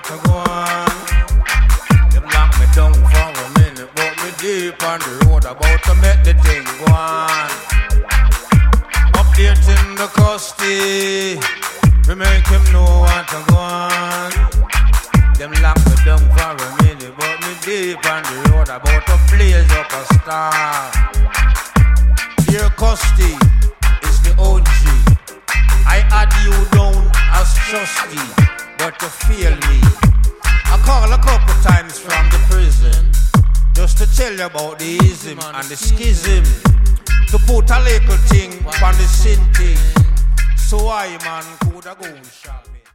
to go on. Them lock me down for a minute, but me deep on the road about to make the thing go on. Updating the custody, we make him know what to go on. Them lock me down for a minute, but me deep on the road about to blaze up a star. Dear custody is the OG. I had you down as trustee, but you failed me. I called a couple times from the prison just to tell you about the ism and the schism, to put a little thing on the sin thing, so I man coulda go shot.